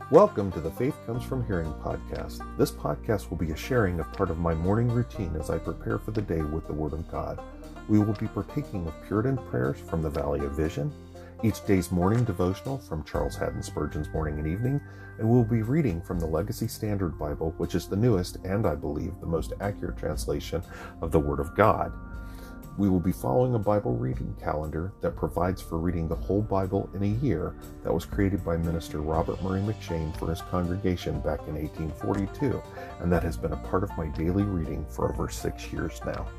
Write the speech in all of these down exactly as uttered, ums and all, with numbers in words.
Welcome to the Faith Comes From Hearing podcast. This podcast will be a sharing of part of my morning routine as I prepare for the day with the Word of God. We will be partaking of Puritan prayers from the Valley of Vision, each day's morning devotional from Charles Haddon Spurgeon's Morning and Evening, and we'll be reading from the Legacy Standard Bible, which is the newest and, I believe, the most accurate translation of the Word of God. We will be following a Bible reading calendar that provides for reading the whole Bible in a year that was created by Minister Robert Murray McShane for his congregation back in eighteen forty-two, and that has been a part of my daily reading for over six years now.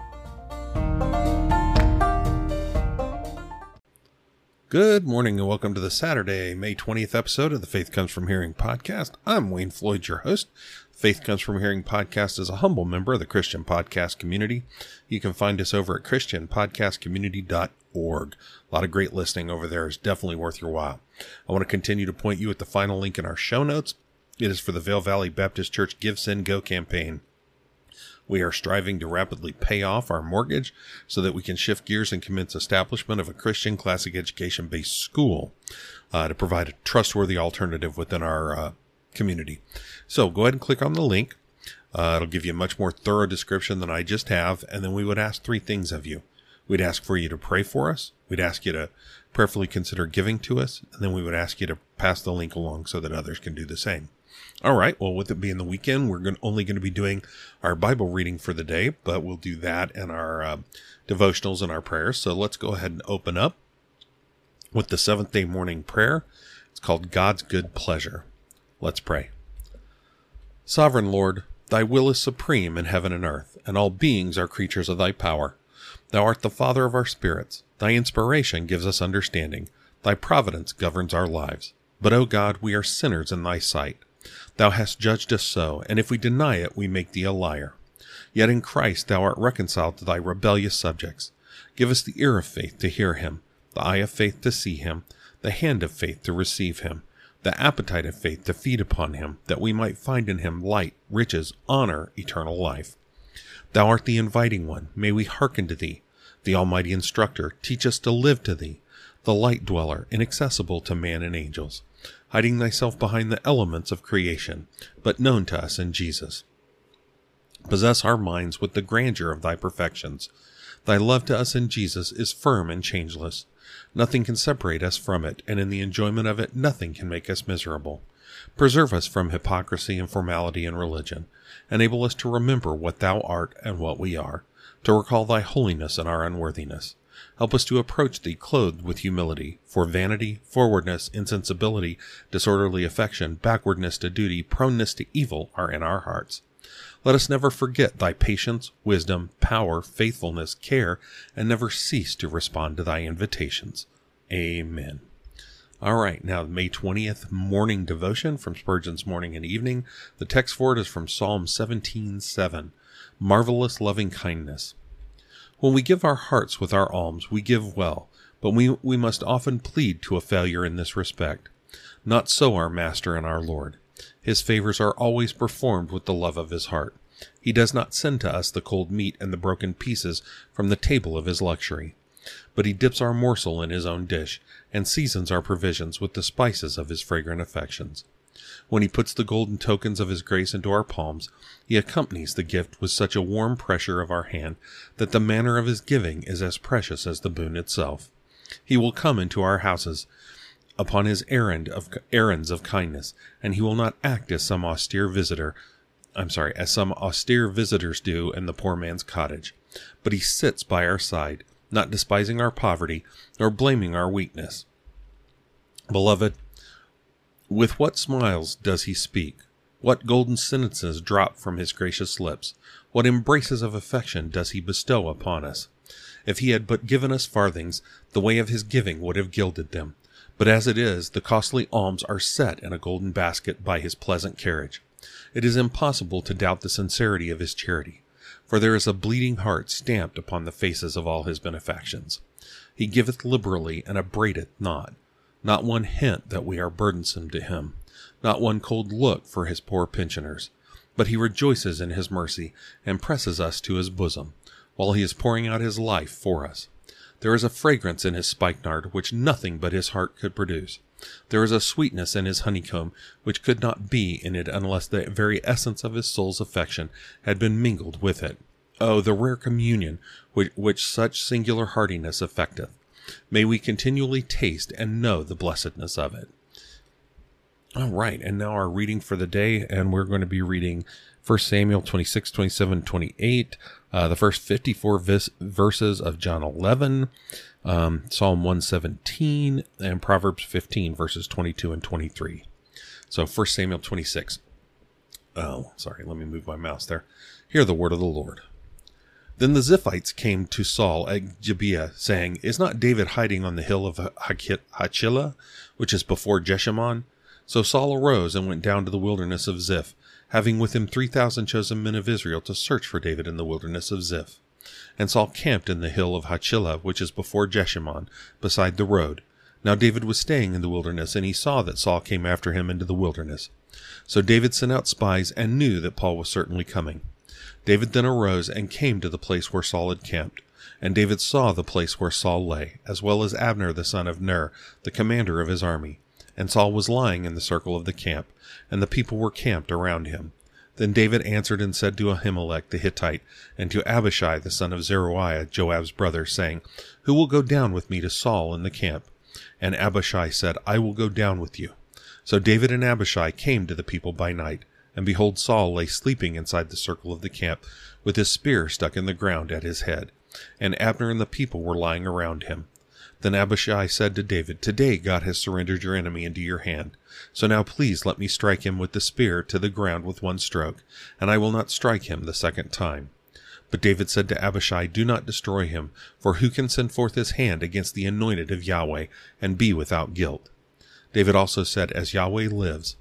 Good morning and welcome to the Saturday, May twentieth episode of the Faith Comes From Hearing podcast. I'm Wayne Floyd, your host. Faith Comes From Hearing podcast is a humble member of the Christian podcast community. You can find us over at christian podcast community dot org. A lot of great listening over there is definitely worth your while. I want to continue to point you at the final link in our show notes. It is for the Vail Valley Baptist Church Give, Send, Go campaign. We are striving to rapidly pay off our mortgage so that we can shift gears and commence establishment of a Christian classic education-based school uh, to provide a trustworthy alternative within our uh, community. So go ahead and click on the link. Uh, it'll give you a much more thorough description than I just have, and then we would ask three things of you. We'd ask for you to pray for us. We'd ask you to prayerfully consider giving to us, and then we would ask you to pass the link along so that others can do the same. All right, well, with it being the weekend, we're going only going to be doing our Bible reading for the day, but we'll do that in our uh, devotionals and our prayers. So let's go ahead and open up with the seventh day morning prayer. It's called God's Good Pleasure. Let's pray. Sovereign Lord, thy will is supreme in heaven and earth, and all beings are creatures of thy power. Thou art the Father of our spirits. Thy inspiration gives us understanding. Thy providence governs our lives. But, O God, we are sinners in thy sight. Thou hast judged us so, and if we deny it, we make thee a liar. Yet in Christ thou art reconciled to thy rebellious subjects. Give us the ear of faith to hear him, the eye of faith to see him, the hand of faith to receive him, the appetite of faith to feed upon him, that we might find in him light, riches, honor, eternal life. Thou art the inviting one, may we hearken to thee. The almighty instructor, teach us to live to thee. The light dweller, inaccessible to man and angels, hiding thyself behind the elements of creation, but known to us in Jesus. Possess our minds with the grandeur of thy perfections. Thy love to us in Jesus is firm and changeless. Nothing can separate us from it, and in the enjoyment of it nothing can make us miserable. Preserve us from hypocrisy and formality in religion. Enable us to remember what thou art and what we are, to recall thy holiness and our unworthiness. Help us to approach thee clothed with humility, for vanity, forwardness, insensibility, disorderly affection, backwardness to duty, proneness to evil are in our hearts. Let us never forget thy patience, wisdom, power, faithfulness, care, and never cease to respond to thy invitations. Amen. All right, now the May twentieth morning devotion from Spurgeon's Morning and Evening. The text for it is from Psalm seventeen seven. Marvelous loving kindness. When we give our hearts with our alms, we give well, but we, we must often plead to a failure in this respect. Not so our Master and our Lord. His favors are always performed with the love of his heart. He does not send to us the cold meat and the broken pieces from the table of his luxury, but he dips our morsel in his own dish, and seasons our provisions with the spices of his fragrant affections. When he puts the golden tokens of his grace into our palms, he accompanies the gift with such a warm pressure of our hand that the manner of his giving is as precious as the boon itself. He will come into our houses upon his errand of errands of kindness, and he will not act as some austere visitor, I'm sorry, as some austere visitors do in the poor man's cottage, but he sits by our side, not despising our poverty, nor blaming our weakness. Beloved, with what smiles does he speak? What golden sentences drop from his gracious lips? What embraces of affection does he bestow upon us? If he had but given us farthings, the way of his giving would have gilded them. But as it is, the costly alms are set in a golden basket by his pleasant carriage. It is impossible to doubt the sincerity of his charity, for there is a bleeding heart stamped upon the faces of all his benefactions. He giveth liberally and upbraideth not. Not one hint that we are burdensome to him, not one cold look for his poor pensioners, but he rejoices in his mercy and presses us to his bosom, while he is pouring out his life for us. There is a fragrance in his spikenard which nothing but his heart could produce. There is a sweetness in his honeycomb which could not be in it unless the very essence of his soul's affection had been mingled with it. Oh, the rare communion which, which such singular heartiness effecteth! May we continually taste and know the blessedness of it. All right, and now our reading for the day, and we're going to be reading First Samuel twenty-six, twenty-seven, twenty-eight, uh, the first fifty-four vis- verses of John eleven, um, Psalm one seventeen, and Proverbs fifteen, verses twenty-two and twenty-three. So First Samuel twenty-six. Oh, sorry, let me move my mouse there. Hear the word of the Lord. Then the Ziphites came to Saul at Gibeah, saying, Is not David hiding on the hill of Hachilah, which is before Jeshimon? So Saul arose and went down to the wilderness of Ziph, having with him three thousand chosen men of Israel to search for David in the wilderness of Ziph. And Saul camped in the hill of Hachilah, which is before Jeshimon, beside the road. Now David was staying in the wilderness, and he saw that Saul came after him into the wilderness. So David sent out spies and knew that Paul was certainly coming. David then arose and came to the place where Saul had camped. And David saw the place where Saul lay, as well as Abner the son of Ner, the commander of his army. And Saul was lying in the circle of the camp, and the people were camped around him. Then David answered and said to Ahimelech the Hittite, and to Abishai the son of Zeruiah, Joab's brother, saying, Who will go down with me to Saul in the camp? And Abishai said, I will go down with you. So David and Abishai came to the people by night, and behold, Saul lay sleeping inside the circle of the camp, with his spear stuck in the ground at his head, and Abner and the people were lying around him. Then Abishai said to David, Today God has surrendered your enemy into your hand. So now please let me strike him with the spear to the ground with one stroke, and I will not strike him the second time. But David said to Abishai, Do not destroy him, for who can send forth his hand against the anointed of Yahweh, and be without guilt? David also said, As Yahweh lives,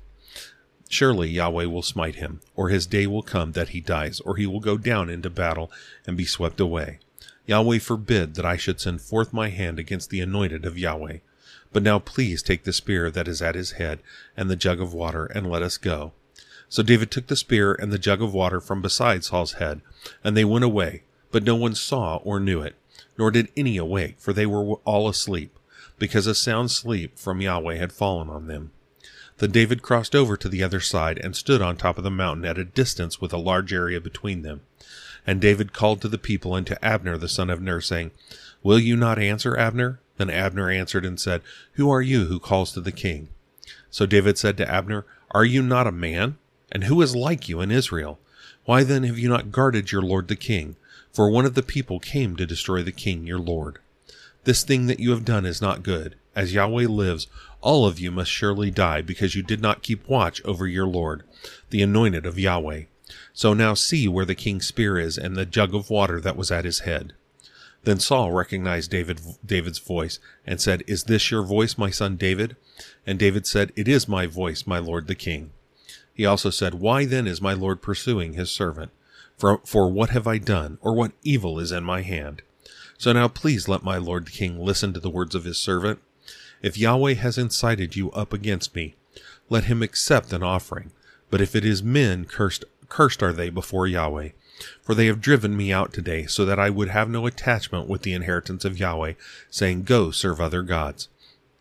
surely Yahweh will smite him, or his day will come that he dies, or he will go down into battle and be swept away. Yahweh forbid that I should send forth my hand against the anointed of Yahweh. But now please take the spear that is at his head and the jug of water, and let us go. So David took the spear and the jug of water from beside Saul's head, and they went away, but no one saw or knew it, nor did any awake, for they were all asleep, because a sound sleep from Yahweh had fallen on them. Then David crossed over to the other side and stood on top of the mountain at a distance with a large area between them. And David called to the people and to Abner the son of Ner, saying, Will you not answer, Abner? Then Abner answered and said, Who are you who calls to the king? So David said to Abner, Are you not a man? And who is like you in Israel? Why then have you not guarded your lord the king? For one of the people came to destroy the king your lord. This thing that you have done is not good. As Yahweh lives, all of you must surely die, because you did not keep watch over your lord, the anointed of Yahweh. So now see where the king's spear is, and the jug of water that was at his head. Then Saul recognized David, David's voice, and said, Is this your voice, my son David? And David said, It is my voice, my lord the king. He also said, Why then is my lord pursuing his servant? For, for what have I done, or what evil is in my hand? So now please let my lord the king listen to the words of his servant. If Yahweh has incited you up against me, let him accept an offering. But if it is men, cursed, cursed are they before Yahweh. For they have driven me out today, so that I would have no attachment with the inheritance of Yahweh, saying, Go, serve other gods.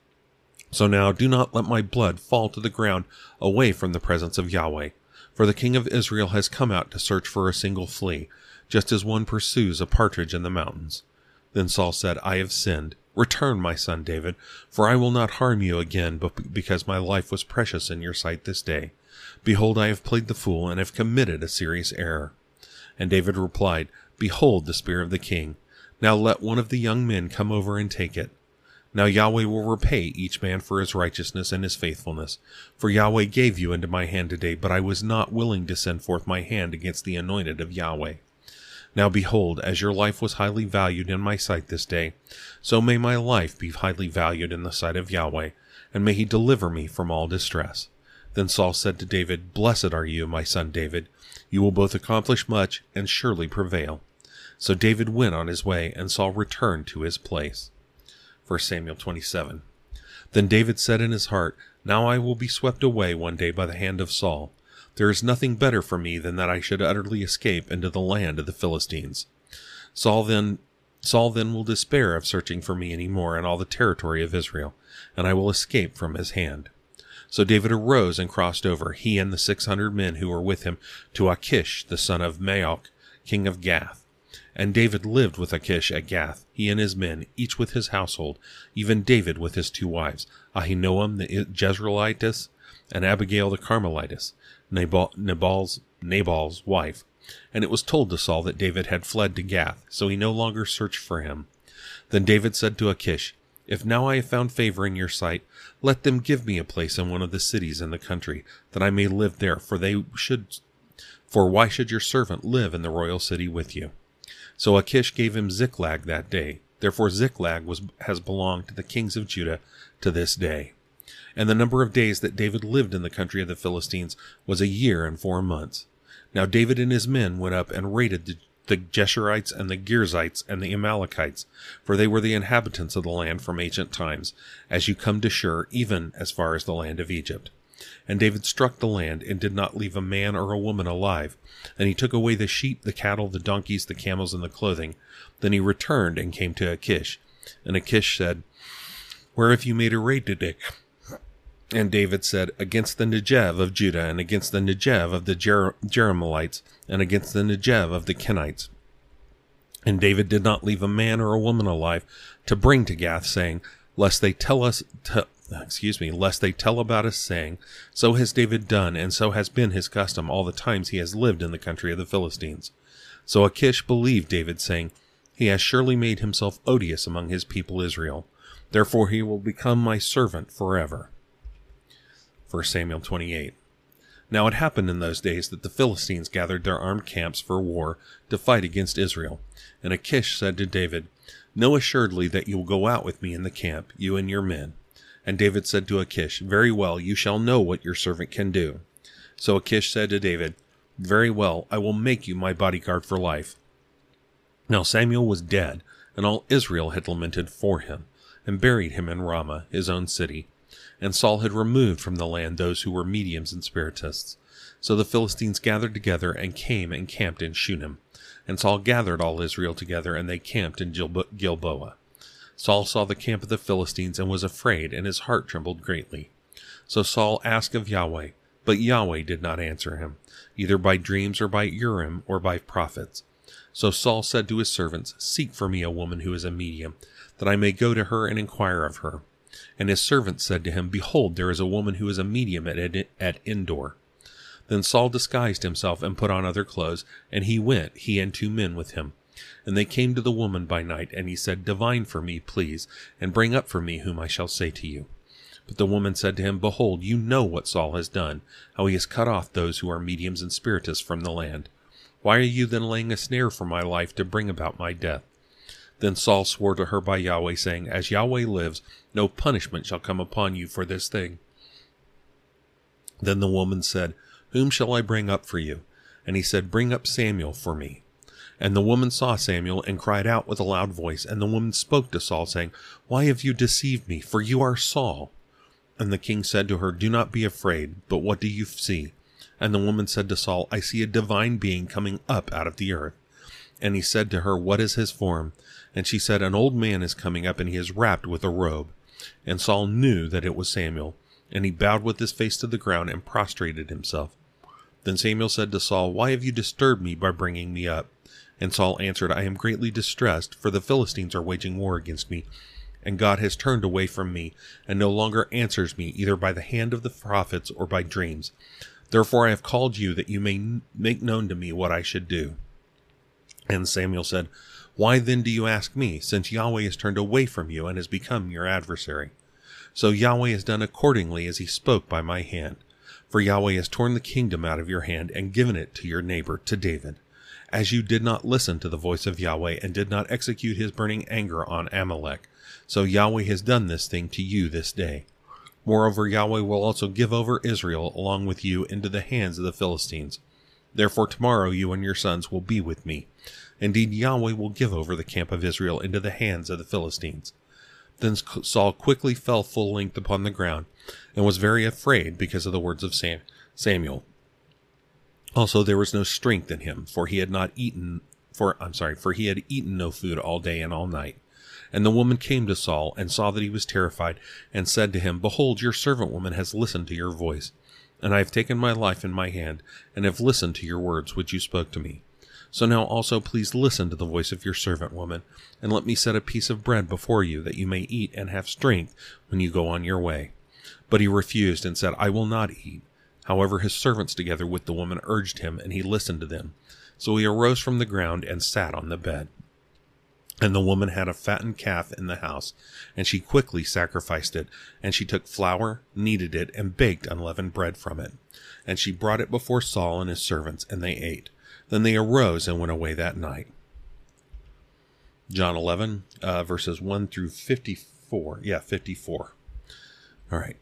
So now do not let my blood fall to the ground away from the presence of Yahweh. For the king of Israel has come out to search for a single flea, just as one pursues a partridge in the mountains. Then Saul said, I have sinned. Return, my son David, for I will not harm you again, but because my life was precious in your sight this day. Behold, I have played the fool, and have committed a serious error. And David replied, Behold the spear of the king. Now let one of the young men come over and take it. Now Yahweh will repay each man for his righteousness and his faithfulness. For Yahweh gave you into my hand today, but I was not willing to send forth my hand against the anointed of Yahweh. Now behold, as your life was highly valued in my sight this day, so may my life be highly valued in the sight of Yahweh, and may he deliver me from all distress. Then Saul said to David, Blessed are you, my son David. You will both accomplish much and surely prevail. So David went on his way, and Saul returned to his place. First Samuel twenty-seven. Then David said in his heart, Now I will be swept away one day by the hand of Saul. There is nothing better for me than that I should utterly escape into the land of the Philistines. Saul then Saul then will despair of searching for me any more in all the territory of Israel, and I will escape from his hand. So David arose and crossed over, he and the six hundred men who were with him, to Achish the son of Maoch, king of Gath. And David lived with Achish at Gath, he and his men, each with his household, even David with his two wives, Ahinoam the Jezreelitess, and Abigail the Carmelitess, Nabal, Nabal's, Nabal's wife. And it was told to Saul that David had fled to Gath, so he no longer searched for him. Then David said to Achish, If now I have found favor in your sight, let them give me a place in one of the cities in the country, that I may live there, for they should, for why should your servant live in the royal city with you? So Achish gave him Ziklag that day. Therefore Ziklag was, has belonged to the kings of Judah to this day. And the number of days that David lived in the country of the Philistines was a year and four months. Now David and his men went up and raided the, the Geshurites and the Girzites and the Amalekites, for they were the inhabitants of the land from ancient times, as you come to Shur, even as far as the land of Egypt. And David struck the land, and did not leave a man or a woman alive. And he took away the sheep, the cattle, the donkeys, the camels, and the clothing. Then he returned and came to Achish. And Achish said, Where have you made a raid today? And David said, Against the Negev of Judah, and against the Negev of the Jer- Jerahmeelites, and against the Negev of the Kenites. And David did not leave a man or a woman alive to bring to Gath, saying, Lest they tell us to excuse me, lest they tell about us, saying, So has David done, and so has been his custom all the times he has lived in the country of the Philistines. So Achish believed David, saying, He has surely made himself odious among his people Israel. Therefore he will become my servant forever. First Samuel twenty-eight. Now it happened in those days that the Philistines gathered their armed camps for war to fight against Israel. And Achish said to David, Know assuredly that you will go out with me in the camp, you and your men. And David said to Achish, Very well, you shall know what your servant can do. So Achish said to David, Very well, I will make you my bodyguard for life. Now Samuel was dead, and all Israel had lamented for him, and buried him in Ramah, his own city. And Saul had removed from the land those who were mediums and spiritists. So the Philistines gathered together and came and camped in Shunem. And Saul gathered all Israel together, and they camped in Gilboa. Saul saw the camp of the Philistines and was afraid, and his heart trembled greatly. So Saul asked of Yahweh, but Yahweh did not answer him, either by dreams or by Urim or by prophets. So Saul said to his servants, Seek for me a woman who is a medium, that I may go to her and inquire of her. And his servants said to him, Behold, there is a woman who is a medium at, Ed- at Endor. Then Saul disguised himself and put on other clothes, and he went, he and two men with him. And they came to the woman by night, and he said, Divine for me, please, and bring up for me whom I shall say to you. But the woman said to him, Behold, you know what Saul has done, how he has cut off those who are mediums and spiritists from the land. Why are you then laying a snare for my life to bring about my death? Then Saul swore to her by Yahweh, saying, As Yahweh lives, no punishment shall come upon you for this thing. Then the woman said, Whom shall I bring up for you? And he said, Bring up Samuel for me. And the woman saw Samuel and cried out with a loud voice. And the woman spoke to Saul, saying, Why have you deceived me? For you are Saul. And the king said to her, Do not be afraid, but what do you see? And the woman said to Saul, I see a divine being coming up out of the earth. And he said to her, What is his form? And she said, An old man is coming up, and he is wrapped with a robe. And Saul knew that it was Samuel. And he bowed with his face to the ground and prostrated himself. Then Samuel said to Saul, Why have you disturbed me by bringing me up? And Saul answered, I am greatly distressed, for the Philistines are waging war against me, and God has turned away from me, and no longer answers me, either by the hand of the prophets or by dreams. Therefore I have called you, that you may make known to me what I should do. And Samuel said, Why then do you ask me, since Yahweh has turned away from you and has become your adversary? So Yahweh has done accordingly as he spoke by my hand. For Yahweh has torn the kingdom out of your hand and given it to your neighbor, to David. As you did not listen to the voice of Yahweh and did not execute his burning anger on Amalek, so Yahweh has done this thing to you this day. Moreover, Yahweh will also give over Israel along with you into the hands of the Philistines. Therefore tomorrow you and your sons will be with me. Indeed, Yahweh will give over the camp of Israel into the hands of the Philistines. Then Saul quickly fell full length upon the ground, and was very afraid because of the words of Sam- Samuel. Also there was no strength in him, for he had not eaten for I'm sorry, for he had eaten no food all day and all night. And the woman came to Saul, and saw that he was terrified, and said to him, Behold, your servant woman has listened to your voice, and I have taken my life in my hand, and have listened to your words which you spoke to me. So now also please listen to the voice of your servant woman, and let me set a piece of bread before you, that you may eat and have strength when you go on your way. But he refused, and said, I will not eat. However, his servants together with the woman urged him, and he listened to them. So he arose from the ground, and sat on the bed. And the woman had a fattened calf in the house, and she quickly sacrificed it. And she took flour, kneaded it, and baked unleavened bread from it. And she brought it before Saul and his servants, and they ate. Then they arose and went away that night. John eleven, uh, verses one through fifty-four. Yeah, fifty-four. All right.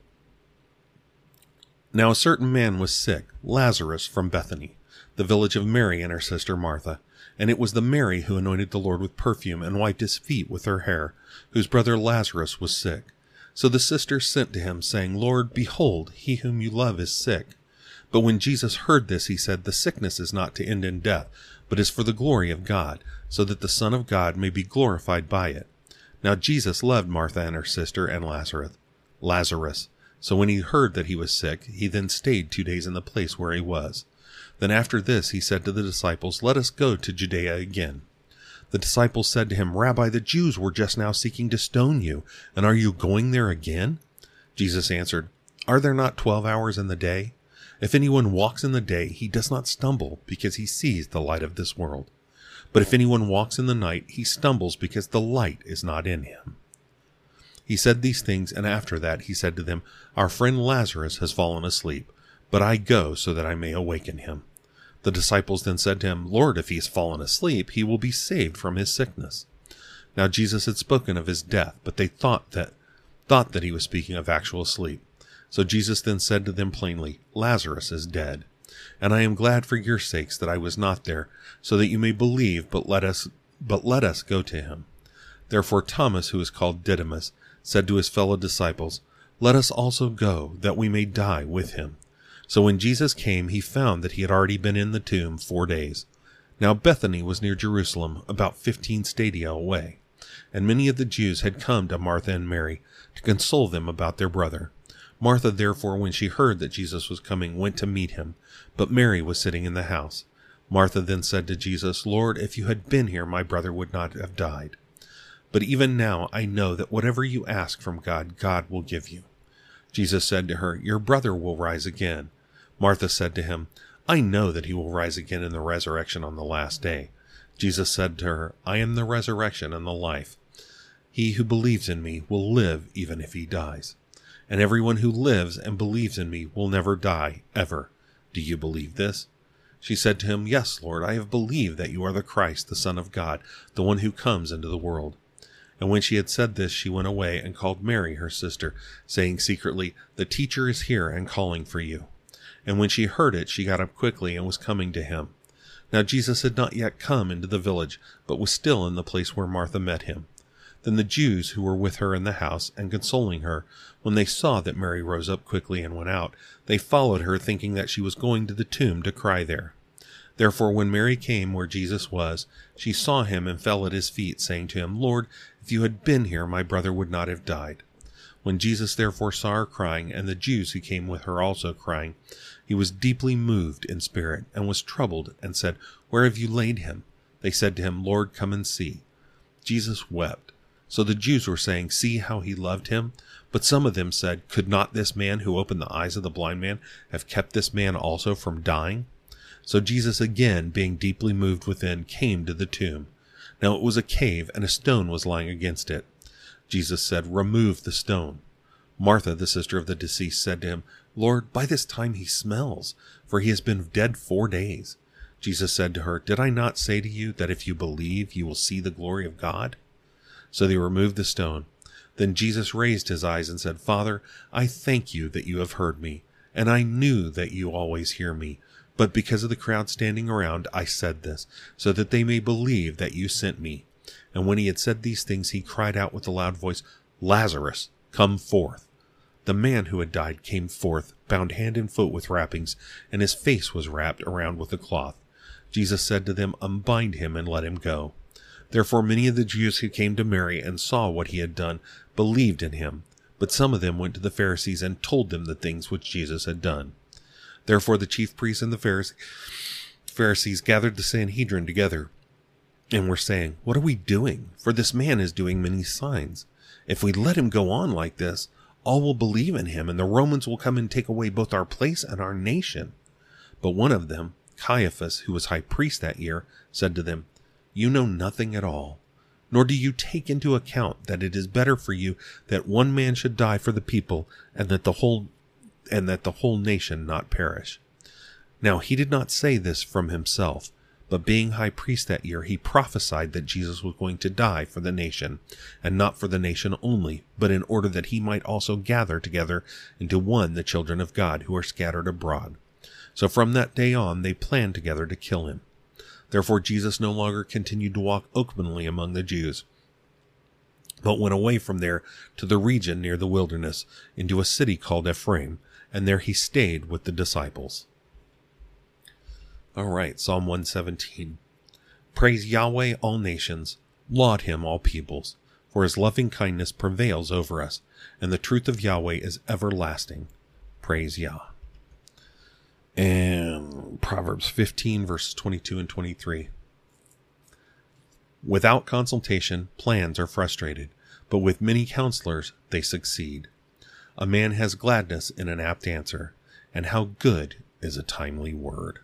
Now a certain man was sick, Lazarus from Bethany, the village of Mary and her sister Martha. And it was the Mary who anointed the Lord with perfume and wiped his feet with her hair, whose brother Lazarus was sick. So the sisters sent to him, saying, Lord, behold, he whom you love is sick. But when Jesus heard this, he said, The sickness is not to end in death, but is for the glory of God, so that the Son of God may be glorified by it. Now Jesus loved Martha and her sister and Lazarus. Lazarus. So when he heard that he was sick, he then stayed two days in the place where he was. Then after this he said to the disciples, Let us go to Judea again. The disciples said to him, Rabbi, the Jews were just now seeking to stone you, and are you going there again? Jesus answered, Are there not twelve hours in the day? If anyone walks in the day, he does not stumble, because he sees the light of this world. But if anyone walks in the night, he stumbles, because the light is not in him. He said these things, and after that he said to them, Our friend Lazarus has fallen asleep, but I go so that I may awaken him. The disciples then said to him, Lord, if he has fallen asleep, he will be saved from his sickness. Now Jesus had spoken of his death, but they thought that thought that he was speaking of actual sleep. So Jesus then said to them plainly, Lazarus is dead, and I am glad for your sakes that I was not there, so that you may believe, but let us but let us go to him. Therefore Thomas, who is called Didymus, said to his fellow disciples, Let us also go, that we may die with him. So when Jesus came, he found that he had already been in the tomb four days. Now Bethany was near Jerusalem, about fifteen stadia away, and many of the Jews had come to Martha and Mary to console them about their brother. Martha therefore, when she heard that Jesus was coming, went to meet him, but Mary was sitting in the house. Martha then said to Jesus, Lord, if you had been here, my brother would not have died. But even now I know that whatever you ask from God, God will give you. Jesus said to her, Your brother will rise again. Martha said to him, I know that he will rise again in the resurrection on the last day. Jesus said to her, I am the resurrection and the life. He who believes in me will live even if he dies. And everyone who lives and believes in me will never die, ever. Do you believe this? She said to him, Yes, Lord, I have believed that you are the Christ, the Son of God, the one who comes into the world. And when she had said this, she went away and called Mary, her sister, saying secretly, The teacher is here and calling for you. And when she heard it, she got up quickly and was coming to him. Now Jesus had not yet come into the village, but was still in the place where Martha met him. Then the Jews who were with her in the house and consoling her, when they saw that Mary rose up quickly and went out, they followed her, thinking that she was going to the tomb to cry there. Therefore when Mary came where Jesus was, she saw him and fell at his feet, saying to him, Lord, if you had been here, my brother would not have died. When Jesus therefore saw her crying, and the Jews who came with her also crying, he was deeply moved in spirit, and was troubled, and said, Where have you laid him? They said to him, Lord, come and see. Jesus wept. So the Jews were saying, See how he loved him? But some of them said, Could not this man who opened the eyes of the blind man have kept this man also from dying? So Jesus, again being deeply moved within, came to the tomb. Now it was a cave, and a stone was lying against it. Jesus said, Remove the stone. Martha, the sister of the deceased, said to him, Lord, by this time he smells, for he has been dead four days. Jesus said to her, Did I not say to you that if you believe, you will see the glory of God? So they removed the stone. Then Jesus raised his eyes and said, Father, I thank you that you have heard me, and I knew that you always hear me. But because of the crowd standing around, I said this, so that they may believe that you sent me. And when he had said these things, he cried out with a loud voice, Lazarus, come forth. The man who had died came forth, bound hand and foot with wrappings, and his face was wrapped around with a cloth. Jesus said to them, "Unbind him and let him go." Therefore many of the Jews who came to Mary and saw what he had done believed in him, but some of them went to the Pharisees and told them the things which Jesus had done. Therefore the chief priests and the Pharisees gathered the Sanhedrin together and were saying, "What are we doing? For this man is doing many signs. If we let him go on like this, all will believe in him, and the Romans will come and take away both our place and our nation." But one of them, Caiaphas, who was high priest that year, said to them, "You know nothing at all, nor do you take into account that it is better for you that one man should die for the people, and that the whole and that the whole nation not perish." Now he did not say this from himself, but being high priest that year, he prophesied that Jesus was going to die for the nation, and not for the nation only, but in order that he might also gather together into one the children of God who are scattered abroad. So from that day on they planned together to kill him. Therefore Jesus no longer continued to walk openly among the Jews, but went away from there to the region near the wilderness, into a city called Ephraim, and there he stayed with the disciples. All right, Psalm one seventeen. Praise Yahweh, all nations. Laud him, all peoples. For his loving kindness prevails over us, and the truth of Yahweh is everlasting. Praise Yah. And Proverbs fifteen, verses twenty-two and twenty-three. Without consultation, plans are frustrated, but with many counselors, they succeed. A man has gladness in an apt answer, and how good is a timely word.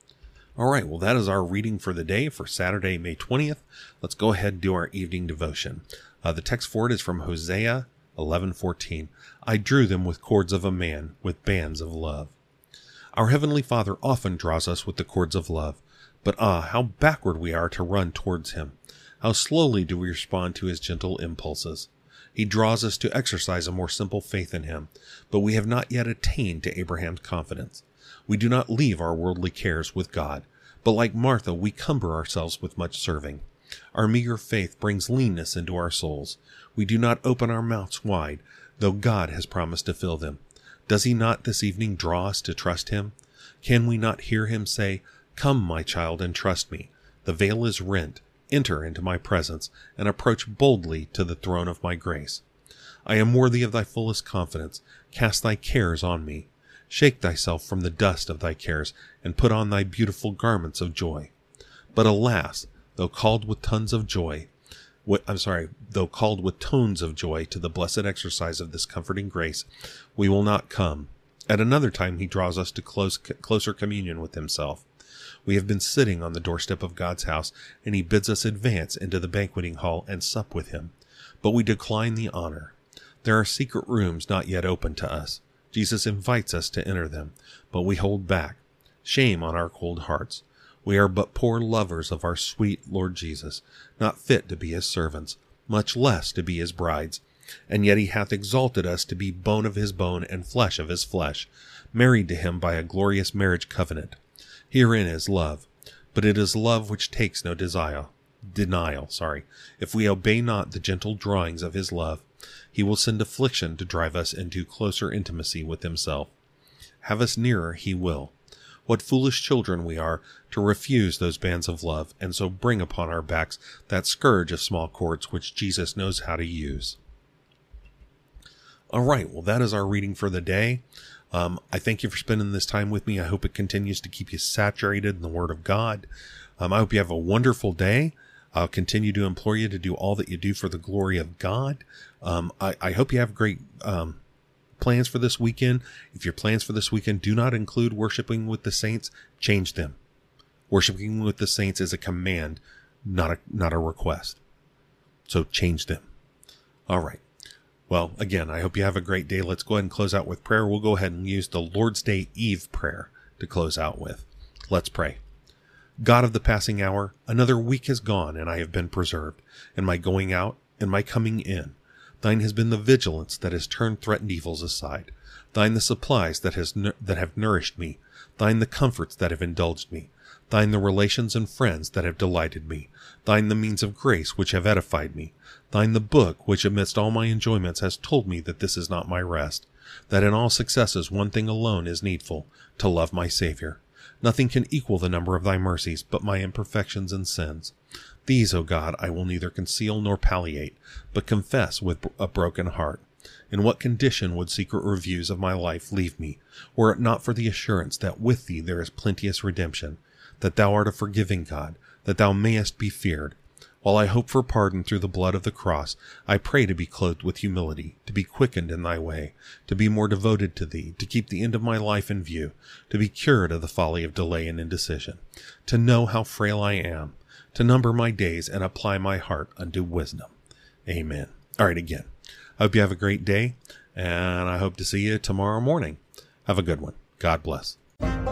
All right, well, that is our reading for the day for Saturday, May twentieth. Let's go ahead and do our evening devotion. Uh, the text for it is from Hosea eleven fourteen. I drew them with cords of a man, with bands of love. Our Heavenly Father often draws us with the cords of love, but ah, how backward we are to run towards him. How slowly do we respond to his gentle impulses. He draws us to exercise a more simple faith in him, but we have not yet attained to Abraham's confidence. We do not leave our worldly cares with God, but like Martha, we cumber ourselves with much serving. Our meager faith brings leanness into our souls. We do not open our mouths wide, though God has promised to fill them. Does he not this evening draw us to trust him? Can we not hear him say, "Come, my child, and trust me. The veil is rent. Enter into my presence, and approach boldly to the throne of my grace. I am worthy of thy fullest confidence. Cast thy cares on me. Shake thyself from the dust of thy cares, and put on thy beautiful garments of joy." But alas, though called with tons of joy, what, I'm sorry, though called with tones of joy to the blessed exercise of this comforting grace, we will not come. At another time he draws us to close, closer communion with himself. We have been sitting on the doorstep of God's house, and he bids us advance into the banqueting hall and sup with him. But we decline the honor. There are secret rooms not yet open to us. Jesus invites us to enter them, but we hold back. Shame on our cold hearts. We are but poor lovers of our sweet Lord Jesus, not fit to be his servants, much less to be his brides. And yet he hath exalted us to be bone of his bone and flesh of his flesh, married to him by a glorious marriage covenant. Herein is love, but it is love which takes no desire, denial. Sorry. If we obey not the gentle drawings of his love, he will send affliction to drive us into closer intimacy with himself. Have us nearer he will. What foolish children we are to refuse those bands of love, and so bring upon our backs that scourge of small cords which Jesus knows how to use. All right, well, that is our reading for the day. Um, I thank you for spending this time with me. I hope it continues to keep you saturated in the Word of God. Um, I hope you have a wonderful day. I'll continue to implore you to do all that you do for the glory of God. Um, I, I hope you have great um, plans for this weekend. If your plans for this weekend do not include worshiping with the saints, change them. Worshiping with the saints is a command, not a, not a request. So change them. All right. Well, again, I hope you have a great day. Let's go ahead and close out with prayer. We'll go ahead and use the Lord's Day Eve prayer to close out with. Let's pray. God of the passing hour, another week has gone, and I have been preserved, in my going out and my coming in. Thine has been the vigilance that has turned threatened evils aside. Thine the supplies that has that have nourished me. Thine the comforts that have indulged me. Thine the relations and friends that have delighted me. Thine the means of grace which have edified me. Thine the book which amidst all my enjoyments has told me that this is not my rest, that in all successes one thing alone is needful, to love my Savior. Nothing can equal the number of thy mercies, but my imperfections and sins. These, O God, I will neither conceal nor palliate, but confess with a broken heart. In what condition would secret reviews of my life leave me, were it not for the assurance that with thee there is plenteous redemption, that thou art a forgiving God, that thou mayest be feared. While I hope for pardon through the blood of the cross, I pray to be clothed with humility, to be quickened in thy way, to be more devoted to thee, to keep the end of my life in view, to be cured of the folly of delay and indecision, to know how frail I am, to number my days and apply my heart unto wisdom. Amen. All right, again, I hope you have a great day, and I hope to see you tomorrow morning. Have a good one. God bless.